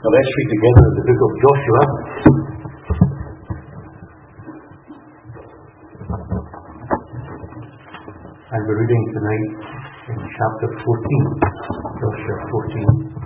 Now let's read together the book of Joshua. And we're reading tonight in chapter 14. Joshua 14.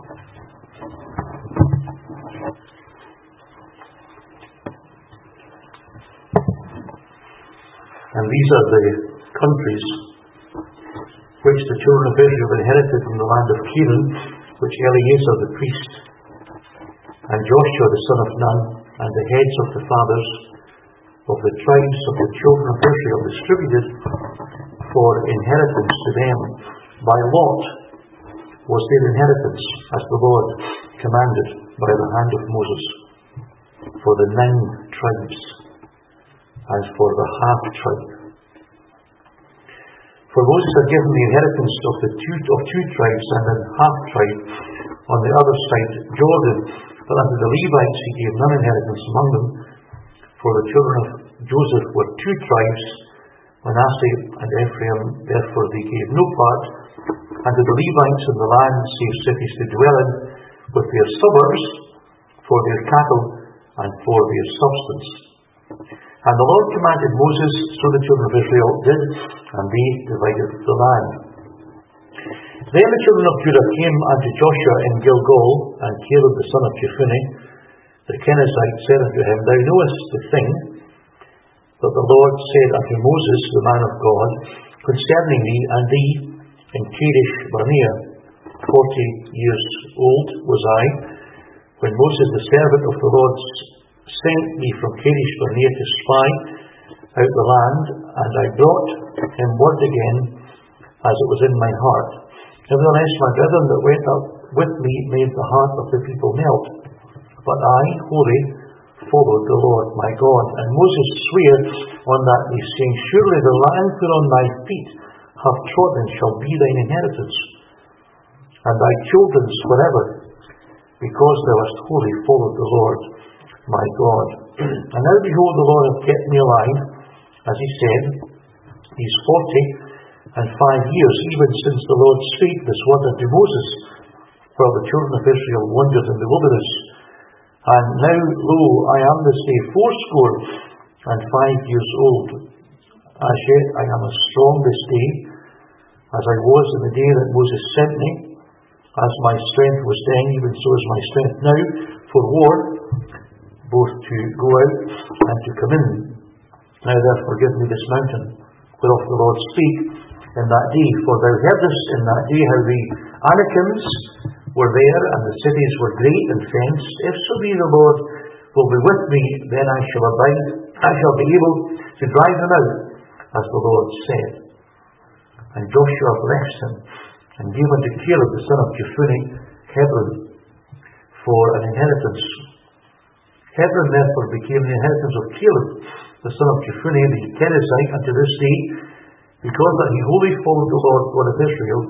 And these are the countries which the children of Israel inherited from the land of Canaan, which Eleazar the priest, and Joshua the son of Nun, and the heads of the fathers of the tribes of the children of Israel distributed for inheritance to them. By lot was their inheritance, as the Lord commanded by the hand of Moses, for the 9 tribes, and for the half tribe. For Moses had given the inheritance of two tribes and the half tribe on the other side Jordan, but unto the Levites he gave none inheritance among them. For the children of Joseph were 2 tribes, Manasseh and Ephraim, therefore they gave no part unto the Levites in the land, save cities to dwell in, with their suburbs, for their cattle and for their substance. And the Lord commanded Moses, so the children of Israel did, and they divided the land. Then the children of Judah came unto Joshua in Gilgal, and Caleb the son of Jephunneh, the Kenizzite, said unto him, Thou knowest the thing that the Lord said unto Moses, the man of God, concerning me and thee in Kadesh Barnea. 40 years old was I, when Moses the servant of the Lord sent me from Kadesh Barnea to spy out the land, and I brought him word again, as it was in my heart. Nevertheless, my brethren that went up with me made the heart of the people melt. But I, wholly, followed the Lord my God. And Moses sware on that day, saying, Surely the land whereon thy feet have trodden shall be thine inheritance, and thy children's forever, because thou hast wholly followed the Lord my God. And now behold, the Lord hath kept me alive, as he said, these 40 and 5 years, even since the Lord spake this word unto Moses, while the children of Israel wandered in the wilderness. And now, lo, I am this day 80 and 5 years old. As yet I am as strong this day as I was in the day that Moses sent me. As my strength was then, even so is my strength now for war, both to go out and to come in. Now therefore give me this mountain, whereof the Lord spake in that day. For thou heardest in that day how the Anakims were there, and the cities were great and fenced. If so be the Lord will be with me, then I shall abide. I shall be able to drive them out, as the Lord said. And Joshua blessed him, and gave unto Caleb the son of Jephunneh Hebron for an inheritance. Hebron therefore became the inheritance of Caleb the son of Jephunneh the Kenizzite unto this day, because that he wholly followed the Lord God of Israel.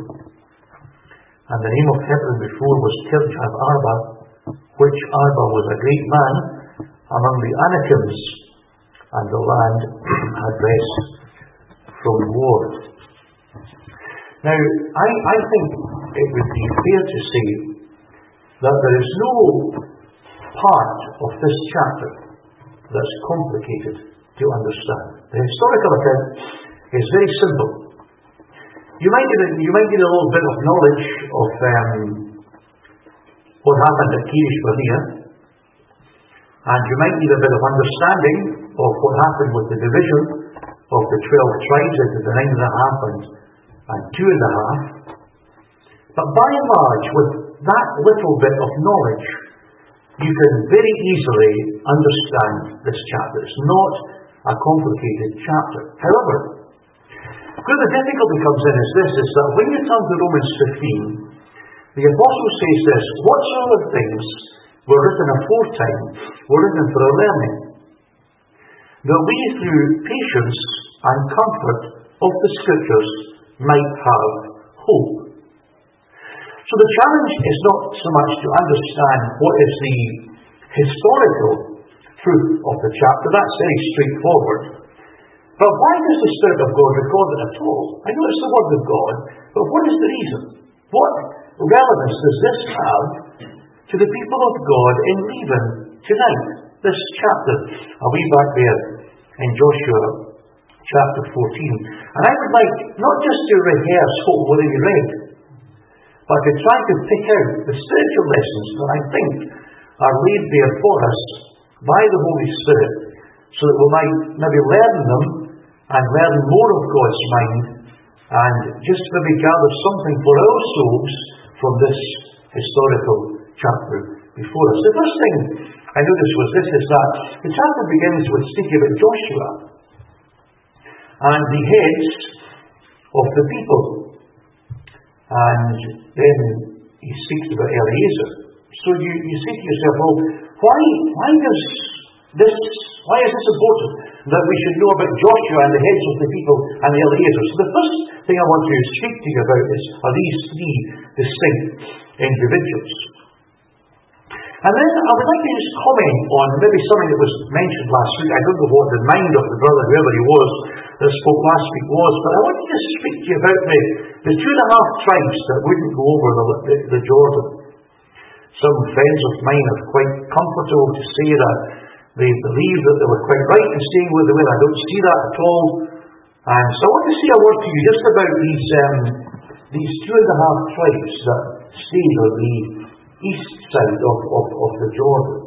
And the name of Hebron before was Kirjath Arba, which Arba was a great man among the Anakims, and the land had rest from war. Now, I think it would be fair to say that there is no part of this chapter that's complicated to understand. The historical account is very simple. You might get a little bit of knowledge of what happened at Kadesh Barnea, and you might need a bit of understanding of what happened with the division of the 12 tribes into the 9.5 and 2.5. But by and large, with that little bit of knowledge, you can very easily understand this chapter. It's not a complicated chapter. However, where the difficulty comes in is that when you turn to Romans 15, the apostle says this, whatsoever things were written aforetime were written for our learning, that we through patience and comfort of the Scriptures might have hope. So the challenge is not so much to understand what is the historical truth of the chapter. That's very straightforward. But why does the Spirit of God record it at all? I know it's the Word of God, but what is the reason? What relevance does this have to the people of God in Leven tonight, this chapter, a wee back there in Joshua chapter 14. And I would like not just to rehearse what we already read, but to try to pick out the spiritual lessons that I think are laid there for us by the Holy Spirit, so that we might maybe learn them and learn more of God's mind, and just maybe gather something for our souls from this historical chapter before us. The first thing I noticed was this, is that the chapter begins with speaking about Joshua and the heads of the people. And then he speaks about Eliezer. So you say to yourself, well, why is this important that we should know about Joshua and the heads of the people and Eliezer? So the first thing I want to speak to you about are these three distinct individuals. And then I would like to just comment on maybe something that was mentioned last week. I don't know what the mind of the brother, whoever he was, that spoke last week was, but I want to just speak to you about the 2.5 tribes that wouldn't go over the Jordan. Some friends of mine are quite comfortable to say that they believe that they were quite right in staying where they were. I don't see that at all. And so I want to say a word to you just about these 2.5 tribes that stayed on the east side of the Jordan.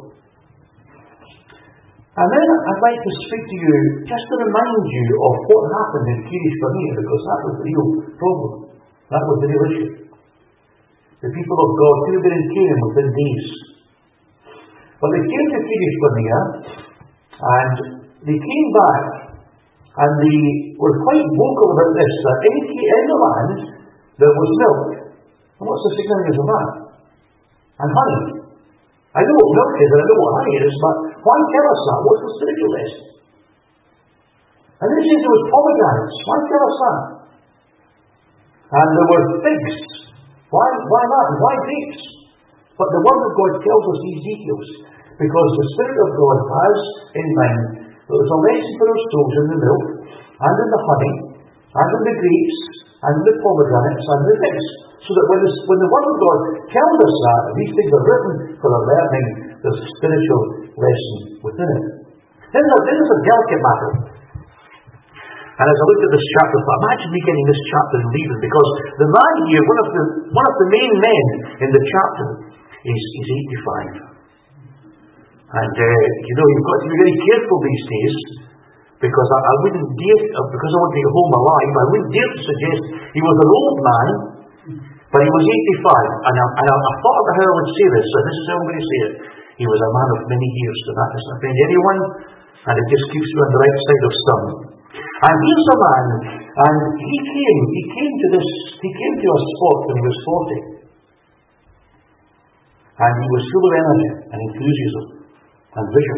And then I'd like to speak to you just to remind you of what happened in Kadesh Barnea, because that was the real problem. That was the real issue. The people of God could have been in Canaan within days. But they came to Kadesh Barnea, and they came back, and they were quite vocal about this, that in the land there was milk. And what's the significance of that? And honey. I know what milk is and I know what honey is, but why tell us that? What's the spiritual lesson? And then it says there was pomegranates. Why tell us that? And there were figs. Why that? And why grapes? But the Word of God tells us these details, because the Spirit of God has in mind that there's a lesson for our souls in the milk, and in the honey, and in the grapes, and in the pomegranates, and the figs. So that when the Word of God tells us that, and these things are written for our learning, there's a spiritual lesson within it. Then there's a delicate matter. And as I looked at this chapter, I thought, imagine me getting this chapter and leaving, because the man here, one of the main men in the chapter, is 85. And you've got to be very careful these days, because I wouldn't dare, because I want to get home alive, I wouldn't dare to suggest he was an old man. But he was 85, and I thought about how I would say this, so this is how I'm going to say it. He was a man of many years, so that doesn't offend anyone, and it just keeps me on the right side of some. And here's a man, and he came to a spot when he was 40. And he was full of energy and enthusiasm and vision.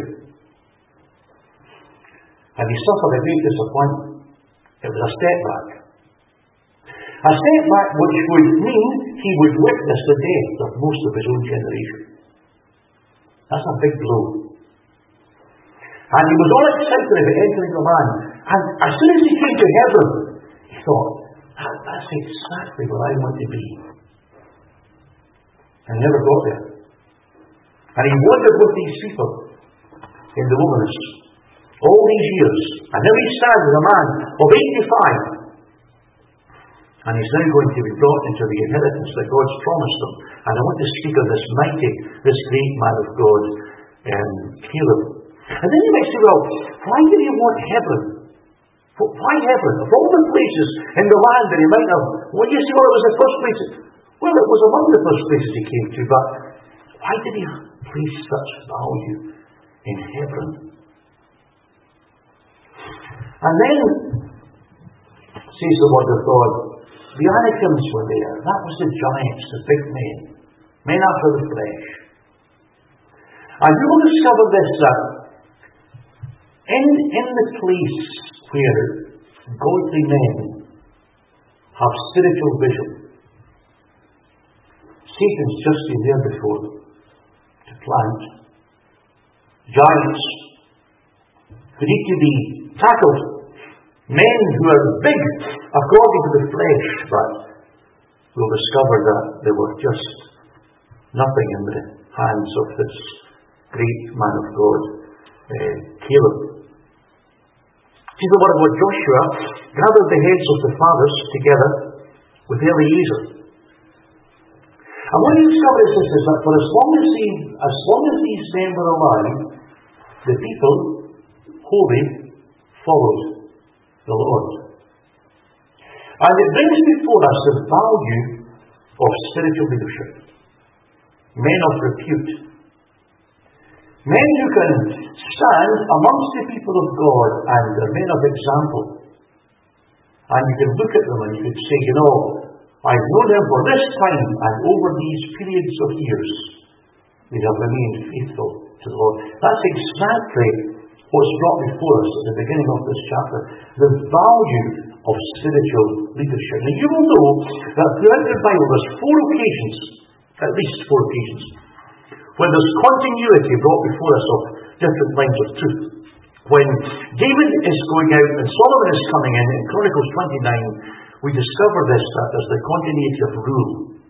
And he suffered a great disappointment. It was a step back. A step back which would mean he would witness the death of most of his own generation. That's a big blow. And he was all excited about entering the land. And as soon as he came to heaven, he thought, that's exactly where I want to be. And he never got there. And he wandered with these people in the wilderness all these years. And now he stands as a man of 85. And he's now going to be brought into the inheritance that God's promised him. And I want to speak of this great man of God, Caleb. And then you might say, well, why did he want heaven? Why heaven? Of all the places in the land that he might have, well, you say, well, it was the first place. Well, it was among the first places he came to, but why did he place such value in heaven? And then, says the Word of God, the Anakims were there. That was the giants, the big men after the flesh. And you will discover this, that in the place where godly men have spiritual vision, Satan's just been there before them to plant. Giants who need to be tackled. Men who are big according to the flesh, but we'll discover that they were just nothing in the hands of this great man of God, Caleb. See the word about Joshua gathered the heads of the fathers together with Eliezer. And what he discovered is that for as long as these men were alive, the people wholly followed the Lord. And it brings before us the value of spiritual leadership. Men of repute. Men who can stand amongst the people of God and are men of example. And you can look at them and you can say, I've known them for this time, and over these periods of years, they have remained faithful to the Lord. That's exactly what's brought before us at the beginning of this chapter. The value of spiritual leadership. Now you will know that throughout the Bible there's 4 occasions, at least 4 occasions, when there's continuity brought before us of different lines of truth. When David is going out and Solomon is coming in Chronicles 29, we discover this, that there's the continuity of rule.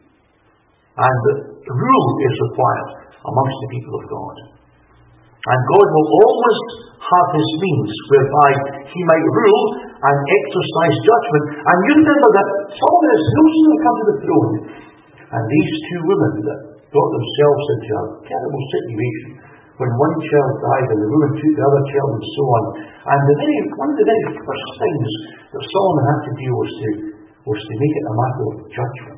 And rule is required amongst the people of God. And God will always have his means whereby he might rule and exercise judgment. And you remember that Solomon is no sooner come to the throne, and these 2 women that got themselves into a terrible situation when one child died and the woman took the other child and so on. And one of the very first things that Solomon had to do was to make it a matter of judgment.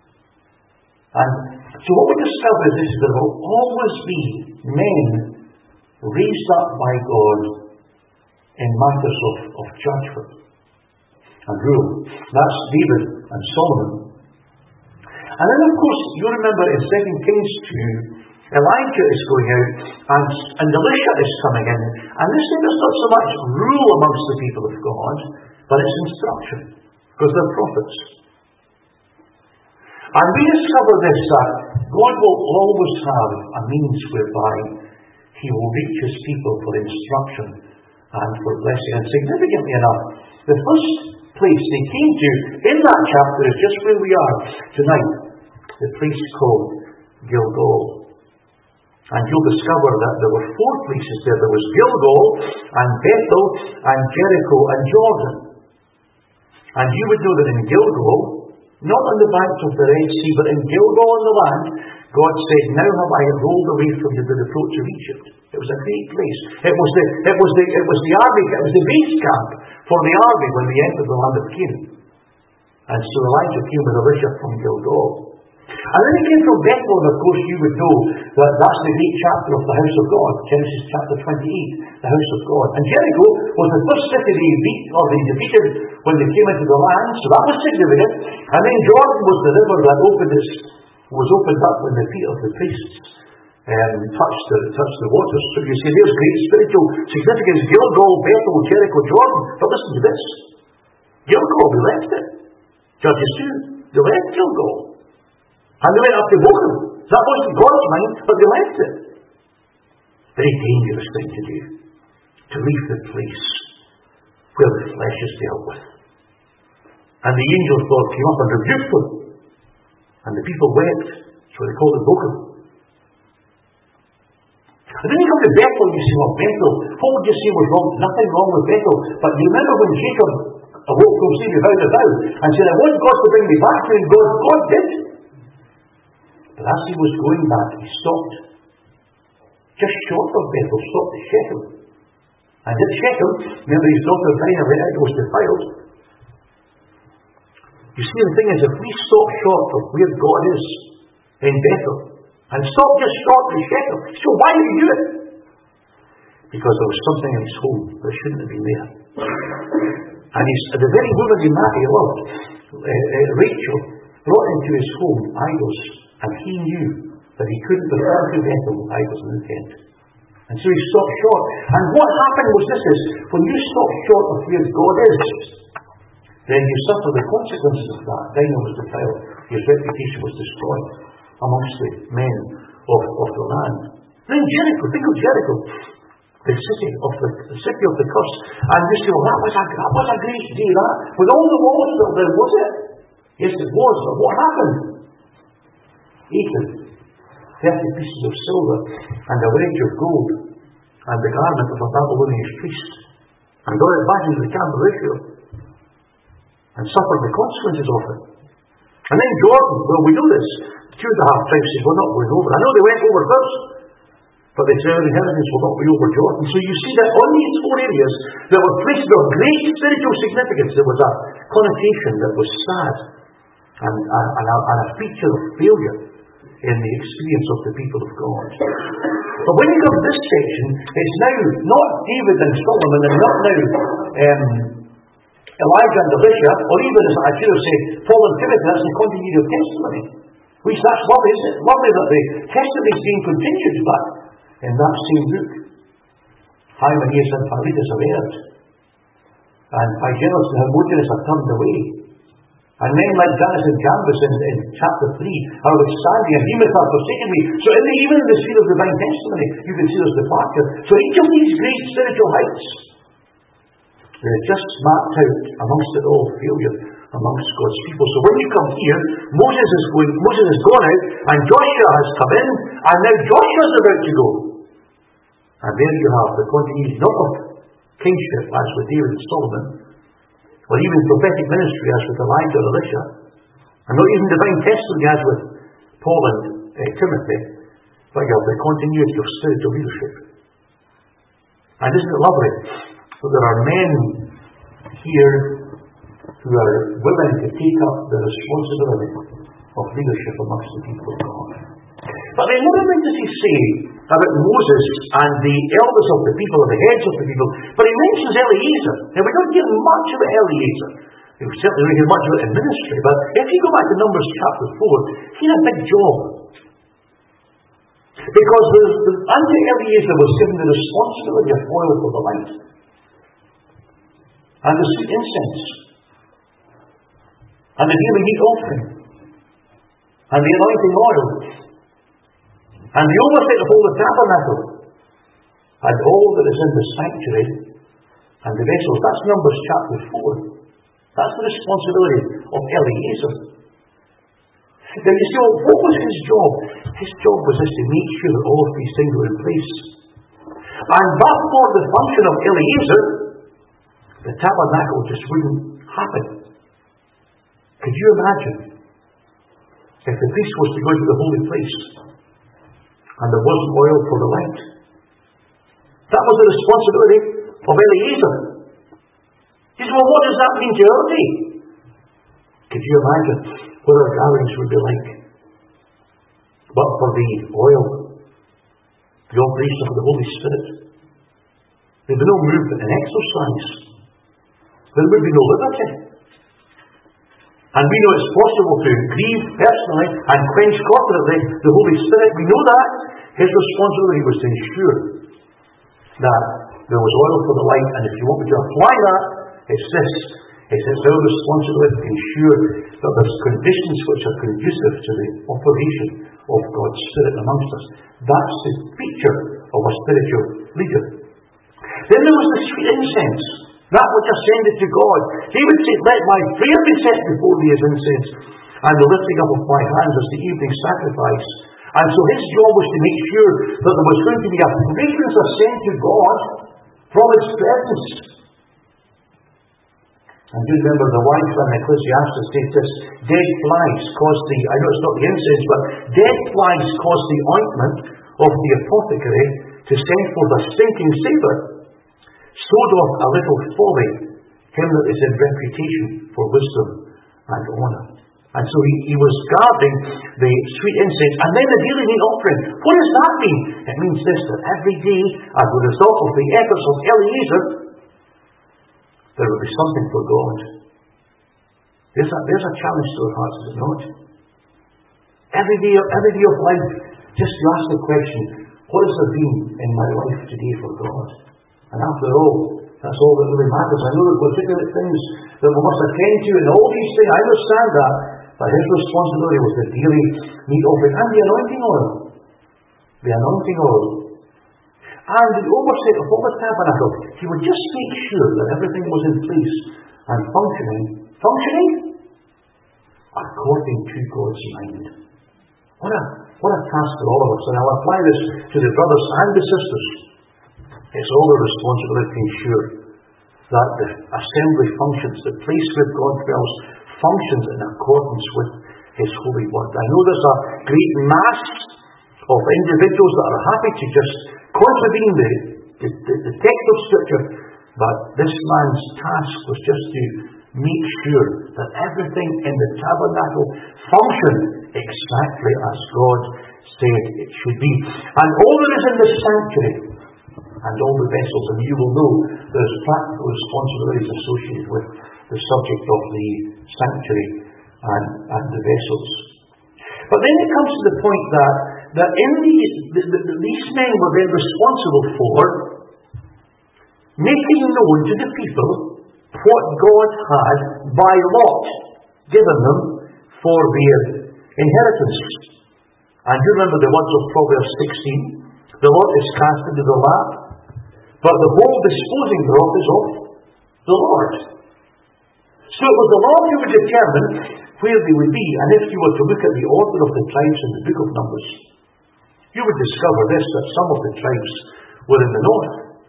And so what we discover is this: there will always be men raised up by God in matters of judgment and rule. That's David and Solomon. And then of course, you remember in 2 Kings 2, Elijah is going out and Elisha is coming in. And this thing is not so much rule amongst the people of God, but it's instruction, because they're prophets. And we discover this, that God will always have a means whereby he will reach his people for instruction and for blessing. And significantly enough, the first place they came to in that chapter is just where we are tonight, the place called Gilgal. And you'll discover that there were 4 places there. There was Gilgal and Bethel and Jericho and Jordan. And you would know that in Gilgal, not on the banks of the Red Sea, but in Gilgal on the land, God said, "Now have I rolled away from you the reproach of Egypt." It was a great place. It was the army, it was the base camp for the army when they entered the land of Canaan. And so Elijah came with Elisha from Gilgal. And then he came from Bethel, and of course you would know that that's the great chapter of the house of God, Genesis chapter 28, the house of God. And Jericho was the first city they defeated when they came into the land, so that was significant. And then Jordan was the river that was opened up when the feet of the priests touched the waters. So you see, there's great spiritual significance. Gilgal, Bethel, Jericho, Jordan. But listen to this. Gilgal, they left it. Judges 2, they left Gilgal. And they went up to Bochum. That wasn't God's mind, but they left it. Very dangerous thing to do. To leave the place where the flesh is dealt with. And the angel of God came up and rebuked them. And the people wept. So they called it Bochum. And then you come to Bethel, you say, well, Bethel, what would you say was wrong? Nothing wrong with Bethel. But you remember when Jacob awoke from sleep without a vow and said, "I want God to bring me back to you," and God did. But as he was going back, he stopped just short of Bethel, stopped at Shechem. And at Shechem, remember his daughter Dinah was defiled. You see, the thing is, if we stop short of where God is in Bethel, and stop just short of Shechem, so why did he do it? Because there was something in his home that shouldn't have been there. And the very woman he loved, Rachel, brought into his home idols. And he knew that he couldn't return to Bethel with idols in intent. And so he stopped short. And what happened was this: when you stop short of where God is, then you suffer the consequences of that. Dinah was defiled. His reputation was destroyed amongst the men of the land. Then Jericho, think of Jericho, the city of the curse. And you say, well, that was a great day, that. With all the walls built there, was it? Yes, it was. But what happened? Achan 30 pieces of silver, and a wedge of gold, and the garment of a Babylonian priest, and brought it back into the camp of Israel, and suffered the consequences of it. And then Jordan, well, we know this, 2.5 tribes said, we're not going over. I know they went over first, but they said their inheritance will not be over Jordan. So you see that on these 4 areas that were places of great spiritual significance, there was a connotation that was sad and a feature of failure in the experience of the people of God. But when you come to this section, it's now not David and Solomon, and not now Elijah and Elisha, or even, as I should have said, Paul and Timothy. That's the continuity of testimony. Which that's lovely, isn't it? Lovely that the testimony is being continued back in that same book. Hymenaeus and Philetus have erred, and Phygelus and Hermogenes have turned away. And men like Jannes and Jambres in chapter 3 are withstanding, and Demas have forsaken me. So even in the sphere of divine testimony, you can see there's departure. So each of these great spiritual heights, they're just mapped out amongst it all, failure amongst God's people. So when you come here, Moses has gone out, and Joshua has come in, and now Joshua is about to go. And there you have the continuity, not of kingship as with David and Solomon, or even prophetic ministry as with Elijah or Elisha, and not even divine testimony as with Paul and Timothy, but you have the continuity of spiritual leadership. And isn't it lovely that there are men here who are willing to take up the responsibility of leadership amongst the people of God. But then what does he say about Moses and the elders of the people, or the heads of the people? But he mentions Eliezer. Now we don't hear much about Eliezer. We certainly don't hear much about in ministry, but if you go back to Numbers chapter 4, he had a big job. Because unto Eliezer was given the responsibility of oil for the light, and the sweet incense, and the daily meat offering, and the anointing oil, and the oversight of all the tabernacle, and all that is in the sanctuary, and the vessels. That's Numbers chapter 4. That's the responsibility of Eliezer. Then you see, what was his job? His job was just to make sure that all of these things were in place. And but for the function of Eliezer, the tabernacle just wouldn't happen. Could you imagine if the priest was to go to the holy place and there wasn't oil for the light? That was the responsibility of Eliezer. He said, well, what does that mean to our day? Could you imagine what our gatherings would be like? But for the oil, the operation of the Holy Spirit, there'd be no movement and exercise. There would be no liberty. And we know it's possible to grieve personally and quench corporately the Holy Spirit. We know that. His responsibility was to ensure that there was oil for the light. And if you want me to apply that, it's this. It's our responsibility to ensure that there's conditions which are conducive to the operation of God's Spirit amongst us. That's the feature of a spiritual leader. Then there was the sweet incense, that which ascended to God. David said, let my prayer be set before thee as incense, and the lifting up of my hands as the evening sacrifice. And so his job was to make sure that there was going to be a fragrance ascend to God from his presence. And do remember the wife in Ecclesiastes states this, dead flies cause the, I know it's not the incense, but dead flies cause the ointment of the apothecary to send forth a stinking savour. So doth a little folly him that is in reputation for wisdom and honour. And so he was guarding the sweet incense. And then the daily meat offering. What does that mean? It means this, that every day, as a result of the efforts of Eliezer, there will be something for God. There's a challenge to our hearts, is it not? Every day of life, just to ask the question, what has there been in my life today for God? And after all, that's all that really matters. I know that we're looking at things that we must attend to and all these things. I understand that. But his responsibility was the daily meat offering and the anointing oil. The anointing oil. And the oversight of all the tabernacle. He would just make sure that everything was in place and functioning according to God's mind. What a what a task for all of us. And I'll apply this to the brothers and the sisters. It's all the responsibility to ensure that the assembly functions, the place where God dwells, functions in accordance with His holy word. I know there's a great mass of individuals that are happy to just contravene the text of Scripture, but this man's task was just to make sure that everything in the tabernacle functioned exactly as God said it should be. And all that is in the sanctuary and all the vessels, and you will know there's practical responsibilities associated with the subject of the sanctuary and the vessels. But then it comes to the point that in these men were then responsible for making known to the people what God had by lot given them for their inheritance. And you remember the words of Proverbs 16, the lot is cast into the lap, but the whole disposing thereof is of the Lord. So it was the Lord who would determine where they would be. And if you were to look at the order of the tribes in the book of Numbers, you would discover this, that some of the tribes were in the north.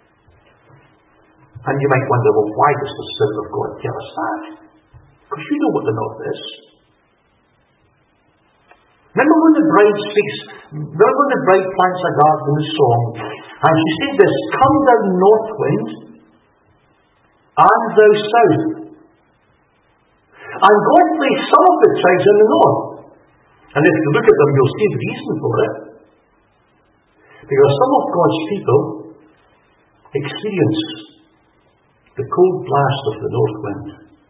And you might wonder, well, why does the Spirit of God tell us that? Because you know what the north is. Remember when the bride plants a garden in the song, and she said this, "Come thou north wind, and thou south." And God placed some of the tribes in the north. And if you look at them, you'll see the reason for it. Because some of God's people experience the cold blast of the north wind.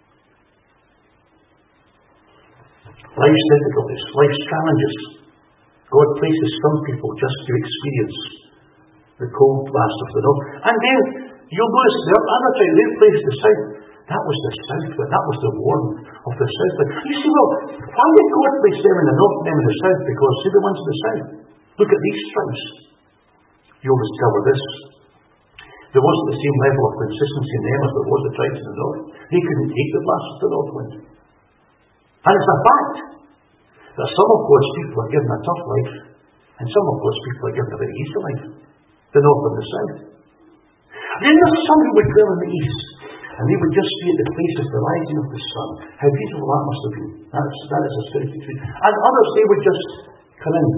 Life's difficulties, life's challenges. God places some people just to experience the cold blast of the north. And then you'll notice the other tribe, they placed the south. That was the south wind, that was the warmth of the south wind. You see, well, why did God place them in the north and them in the south? Because see the ones in the south. Look at these tribes. You'll discover this. There wasn't the same level of consistency in them as there was the tribes in the north. They couldn't take the blast of the north wind. And it's a fact that some of God's people are given a tough life, and some of God's people are given a very easy life. The north and the south. Then there's some who would dwell in the east, and they would just be at the place of the rising of the sun. How beautiful that must have been. That is a spiritual truth. And others, they would just come in.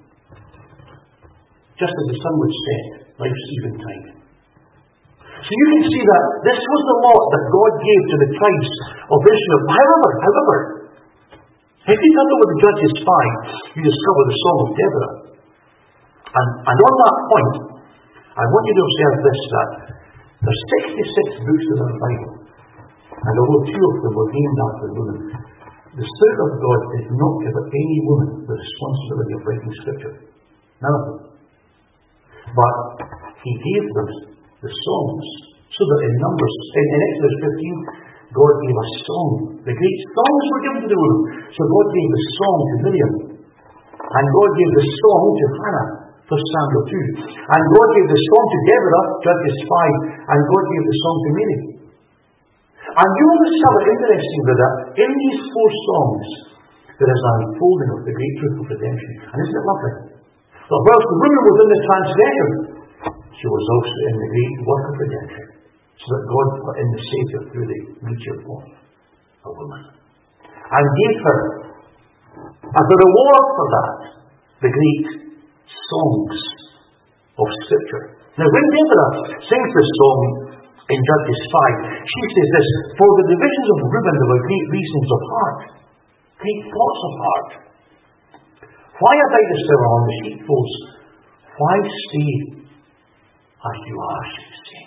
Just as the sun would set, life's eventide. So you can see that this was the lot that God gave to the tribes of Israel. However, if you turn over to Judges 5, you discover the Song of Deborah. And on that point, I want you to observe this, that there's 66 books in the Bible. And although 2 of them were named after women, the Spirit of God did not give any woman the responsibility of writing Scripture. None of them. But He gave them the songs, so that in Exodus 15, God gave a song. The great songs were given to the women. So God gave the song to Miriam. And God gave the song to Hannah, 1 Samuel 2. And God gave the song to Deborah, Judges 5. And God gave the song to Mary. And you will discover, interestingly, that in these 4 songs, there is an unfolding of the great truth of redemption. And isn't it lovely? But whilst the woman was in the transgression, she was also in the great work of redemption, so that God put in the Saviour through the medium of a woman, and gave her, as a reward for that, the great songs of Scripture. Now when Deborah sings this song in Judges 5, she says this, "For the divisions of Reuben there were great reasons of heart, great thoughts of heart. Why abidest thou among the sheepfolds? Why stay as you are, she was saying.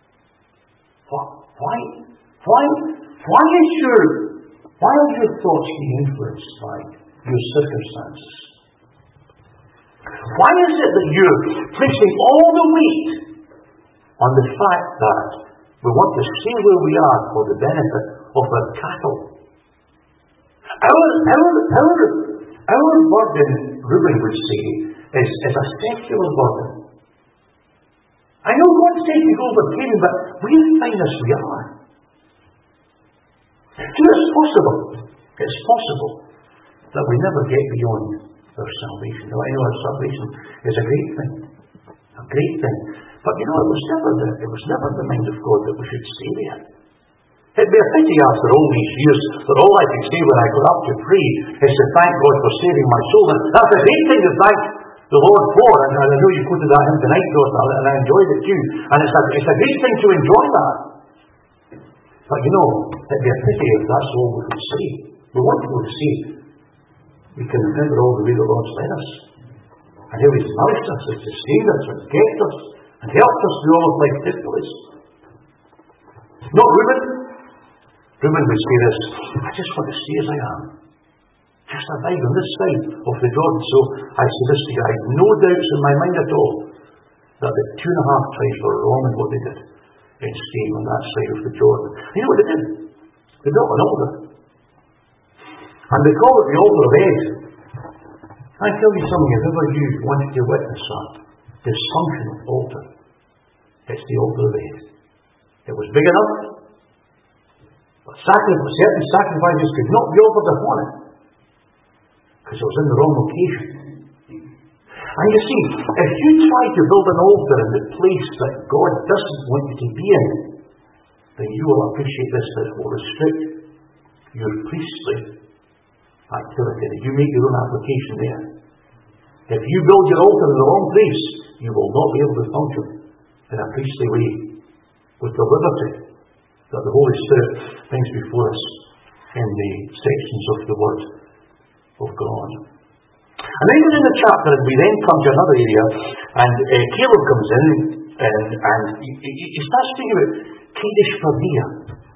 Why are your thoughts being influenced by your circumstances? Why is it that you're placing all the weight on the fact that we want to stay where we are for the benefit of our cattle? Our burden, Reuben would say, is a secular burden. I know God said to go over Canaan, but we're fine as we are. So it's possible that we never get beyond their salvation. Now I know our salvation is a great thing. A great thing. But you know, it was never the mind of God that we should stay there. It'd be a pity after all these years that all I can say when I go up to pray is to thank God for saving my soul. And that's a great thing to thank the Lord for. And I know you quoted that hymn tonight, Dorothy, and I enjoyed it too. And it's a great thing to enjoy that. But you know, it'd be a pity if that's all we could say. We want to go to see. We can remember all the way the Lord's led us. And how He's nourished us, and sustained us, and kept us, and helped us through all of life's difficulties. Not Reuben. Reuben would say this: I just want to stay as I am. Just abide on this side of the Jordan. So I say this to you: I have no doubts in my mind at all that the 2.5 tribes were wrong in what they did in staying on that side of the Jordan. You know what they did? They built an altar. And they call it the altar of Ed. I tell you something, if ever you wanted to witness that dysfunctional altar, it's the altar of Ed. It was big enough, but certain sacrifices could not be offered upon it, because it was in the wrong location. And you see, if you try to build an altar in the place that God doesn't want you to be in, then you will appreciate this, that it will restrict your priestly activity, that you make your own application there. If you build your altar in the wrong place, you will not be able to function in a priestly way with the liberty that the Holy Spirit brings before us in the sections of the Word of God. And then in the chapter, we then come to another area, and Caleb comes in, and he starts speaking about Kadesh Barnea.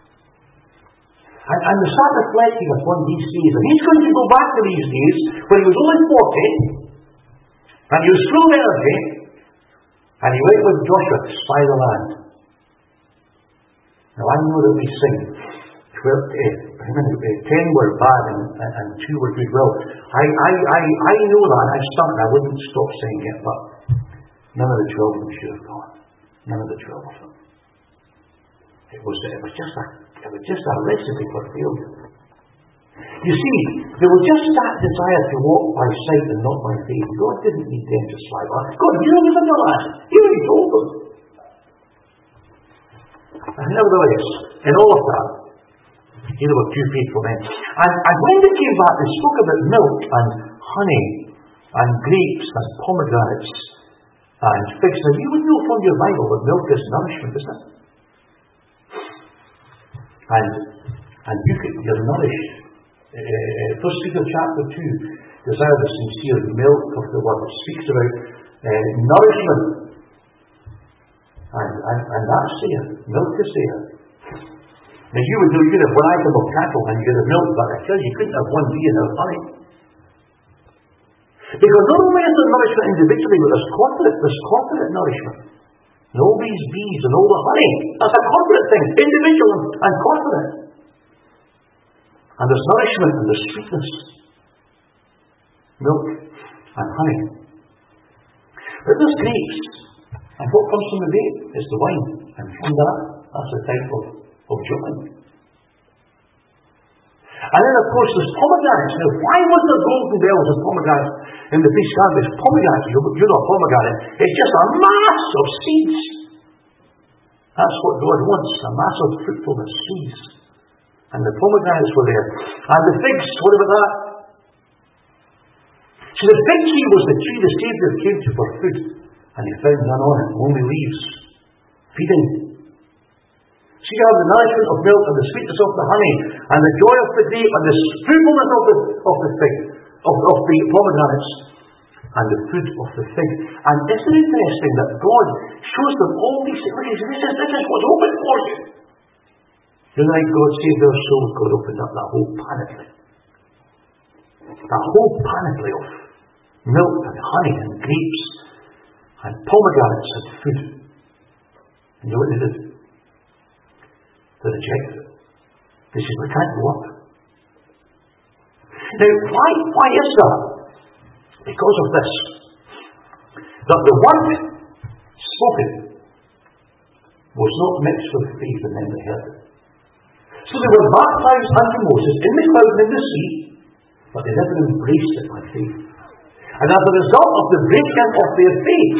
And we start reflecting upon these days. And he's going to go back to these days when he was only 40, and he was full of energy, and he went with Joshua to spy the land. Now I know that we sing 10 were bad and 2 were good. Well, I know that. I wouldn't stop singing it, but none of the 12 of them should have gone. None of the 12 of them. It was just a recipe for failure. You see, they were just that desire to walk by sight and not by faith. God didn't need them to spy the land. God knew them in the land. He already told them. And nevertheless, in all of that, there were 2 faithful men. And when they came back, they spoke about milk and honey and grapes and pomegranates and figs. Now, you would know from your Bible that milk is nourishment, isn't it? And you're nourished. 1 Peter chapter 2, desire the sincere milk of the word. It speaks about nourishment. And that's there. Milk is there. Now you would know, you'd have one item of cattle and you'd have milk, but I tell you, you couldn't have one bee and have honey. Because not only is there nourishment individually, but there's corporate nourishment. And all these bees and all the honey, that's a corporate thing, individual and corporate. And there's nourishment and there's sweetness. Milk and honey. But there's grapes. And what comes from the grape is the wine. And from that's the type of joy. And then of course there's pomegranates. Now why was there golden bells and pomegranates in the feast garden? There's pomegranates. You know a pomegranate. It's just a mass of seeds. That's what God wants. A mass of fruitfulness, seeds. And the pomegranates were there. And the figs, what about that? So the fig tree was the tree the Saviour came to for food. And he found none on it, only leaves. Feeding. So you have the nourishment of milk and the sweetness of the honey and the joy of the grape and the fruitfulness of the fig, of the pomegranates and the fruit of the fig. And isn't it interesting that God shows them all these things? This is what's open for you. You know, like God saved their souls, God opened up that whole panoply. That whole panoply of milk and honey and grapes and pomegranates and food. And you know what they did? They rejected it. They said, we can't go up. Now, why is that? Because of this. That the word spoken was not mixed with faith and then they heard it. So they were baptized unto Moses in the cloud and in the sea, but they never embraced it by faith. And as a result of the breaking of their faith,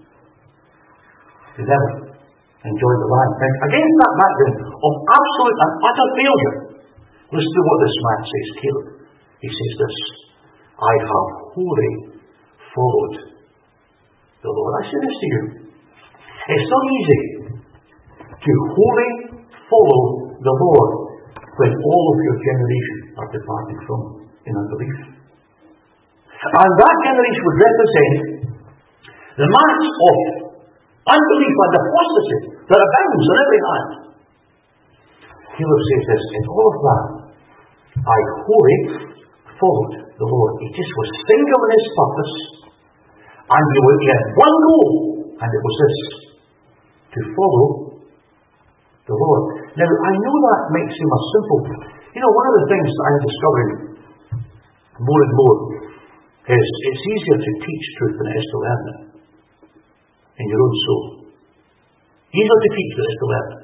they never enjoyed the land. Now, against that background of absolute and utter failure, listen to what this man says, Caleb. He says this: I have wholly followed the Lord. I say this to you. It's not easy to wholly follow the Lord when all of your generation are departing from in unbelief. And that generation would represent the mass of unbelief and apostasy that abounds on every hand. Caleb says this: in all of that, I wholly followed the Lord. He just was single in his purpose, and he had one goal, and it was this: to follow the Lord. Now, I know that might seem a simple. One of the things that I'm discovering more and more is it's easier to teach truth than it is to learn it in your own soul. Easier to teach than it is to learn it.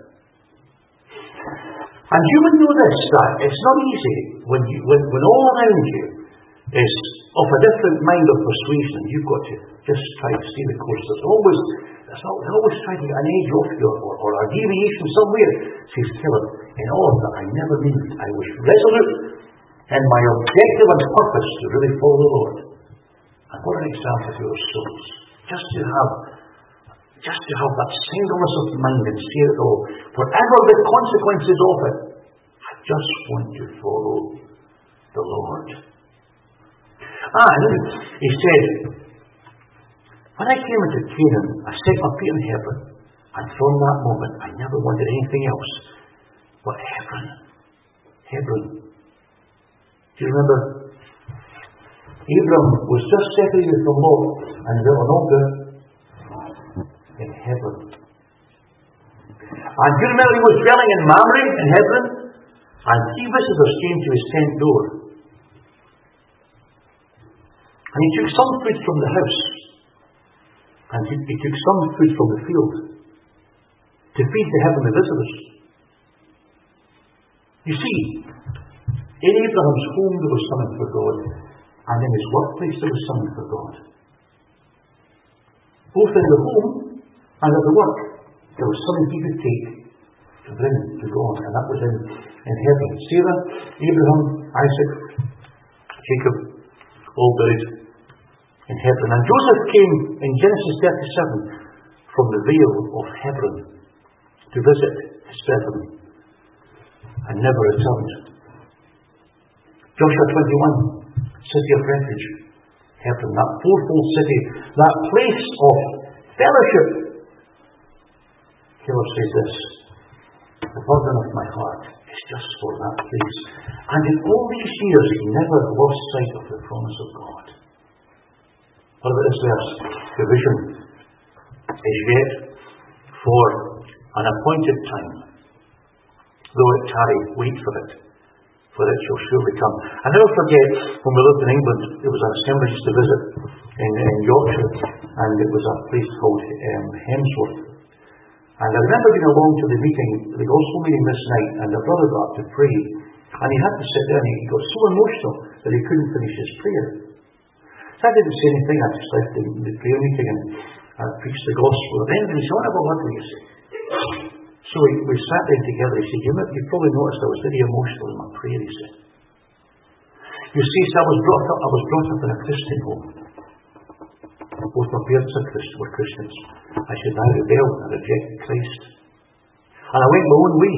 And you would know this, that it's not easy when all around you is of a different mind of persuasion, and you've got to just try to stay the course. They always try to get an edge off you or a deviation somewhere. Says Caleb, in all of that I never moved. I was resolute in my objective and purpose to really follow the Lord. And what an example to your souls. Just to have that singleness of mind and say it all, whatever the consequences of it, I just want to follow the Lord. And he said, when I came into Canaan, I set my feet in Hebron, and from that moment I never wanted anything else but Hebron. Hebron. Do you remember? Abram was just separated from Lot, and they were not there in Hebron. And do you remember he was dwelling in Mamre in Hebron, and 3 visitors came to his tent door. And he took some food from the house, and he took some food from the field to feed the heavenly visitors. You see, in Abraham's home there was something for God, and in his workplace there was something for God. Both in the home and at the work, there was something he could take to bring to God, and that was in Hebron. Sarah, Abraham, Isaac, Jacob, all buried in Hebron. And Joseph came in Genesis 37 from the vale of Hebron to visit his brethren and never returned. Joshua 21, city of refuge, Hebron, that fourfold city, that place of fellowship. Caleb says this: the burden of my heart is just for that place. And in all these years he never lost sight of the promise of God. What about this verse? The vision is yet for an appointed time. Though it tarry, wait for it shall surely come. I never forget when we lived in England, there was an assembly I used to visit in Yorkshire, and it was a place called Hemsworth. And I remember being along to the meeting, the gospel meeting this night, and a brother got up to pray, and he had to sit there, and he got so emotional that he couldn't finish his prayer. So I didn't say anything. I just left the prayer meeting and I preached the gospel. And then he said, "What about what do you say?" So we sat there together. He said, "You probably noticed I was very emotional in my prayer," he said. You see, so I was brought up in a Christian home. Both my parents were Christians. I said, I rebelled and rejected Christ. And I went my own way.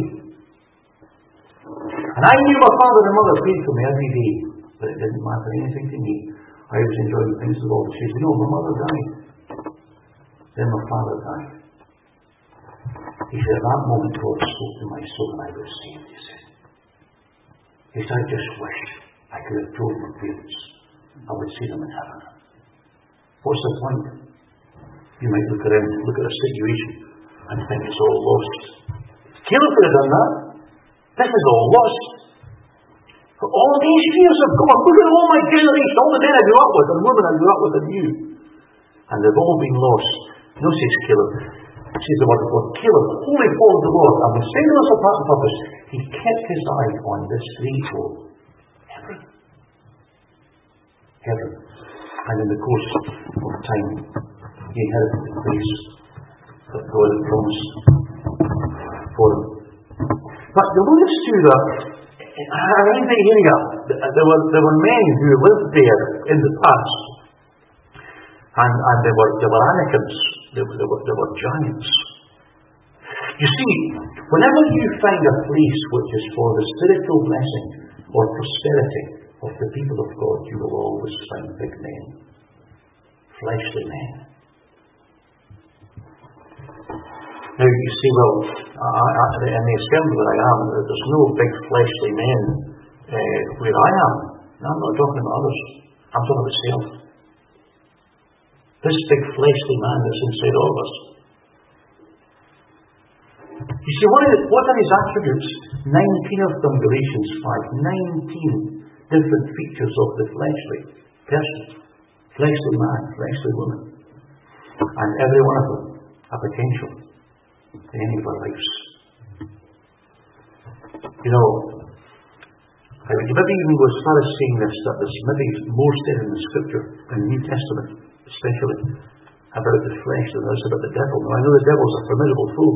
And I knew my father and mother prayed for me every day, but it didn't matter anything to me. I was enjoying the things of the Lord. She said, my mother died. Then my father died. He said, at that moment God spoke to my soul and I was saved, he said. He said, I just wish I could have told my parents I would see them in heaven. What's the point? You might look around, look at a situation and think it's all lost. Caleb could have done that. This is all lost. For all these years of God, look at all my generation, all the men I grew up with and women I grew up with and knew. And they've all been lost. No, says Caleb. Says the word of God. Caleb wholly followed the Lord, and with singleness of heart and purpose, he kept his eye on this great goal. Hebron. And in the course of time, he inherited the place that God had promised for him. But you'll notice too that around the area, there were men who lived there in the past, and they were Anakims, they were giants. You see, whenever you find a place which is for the spiritual blessing or prosperity of the people of God, you will always find big men, fleshly men. Now you see, well, in the assembly that I am, there's no big fleshly men where I am. No, I'm not talking about others. I'm talking about myself. This big fleshly man that's inside all of us. You see, what are his attributes? 19 of them, Galatians 5. 19 different features of the fleshly person. Fleshly man, fleshly woman. And every one of them a potential in any of our lives. You know, I would maybe even go as far as saying this, that there's maybe more said in the Scripture, in the New Testament especially, about the flesh than there is about the devil. Now I know the devil's a formidable foe,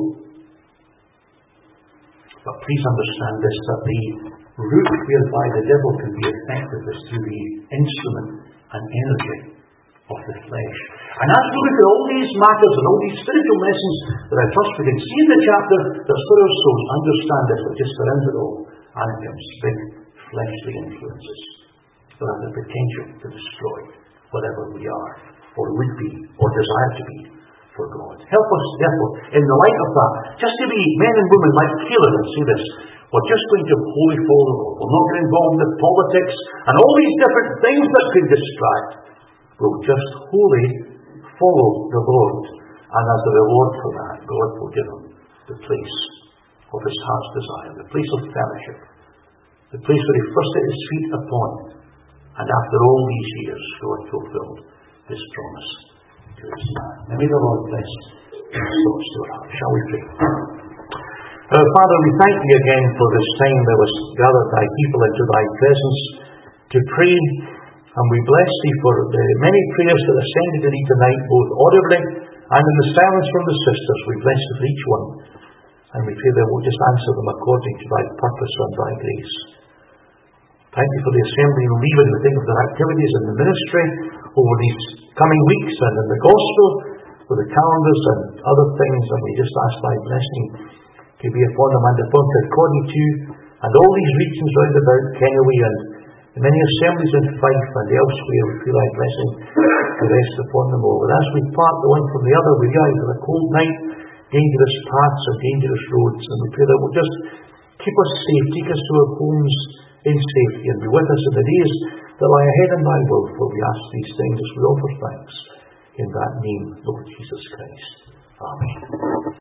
but please understand this, that the route whereby the devil can be effective is through the instrument and energy of the flesh. And as we look at all these matters and all these spiritual lessons that I trust we can see in the chapter that's for our souls, understand this, but just around it all, Anakims, big fleshly influences that have the potential to destroy whatever we are, or would be, or desire to be for God. Help us, therefore, in the light of that, just to be men and women like Caleb and say this: we're just going to wholly follow the Lord. We're not going to involve in the politics and all these different things that could distract. We'll just wholly follow the Lord, and as a reward for that, God will give him the place of his heart's desire, the place of fellowship, the place where he first set his feet upon, and after all these years, God fulfilled his promise to his man. Now may the Lord bless his thoughts to our heart. Shall we pray? Father, we thank thee again for this time thou hast gathered thy people into thy presence to pray. And we bless thee for the many prayers that ascended to thee tonight, both audibly and in the silence from the sisters. We bless thee for each one. And we pray thou wilt just answer them according to thy purpose and thy grace. Thank you for the assembly in Leven. We think of their activities in the ministry over these coming weeks and in the gospel, with the calendars and other things. And we just ask thy blessing to be upon them and upon according to, and all these regions round about Kennoway and the many assemblies in Fife and elsewhere. We feel thy blessing to rest upon them all. And as we part the one from the other, we guide with a cold night, dangerous paths and dangerous roads. And we pray that will just keep us safe, take us to our homes in safety, and be with us in the days that lie ahead in thy will. For we ask these things as we offer thanks in that name, Lord Jesus Christ. Amen.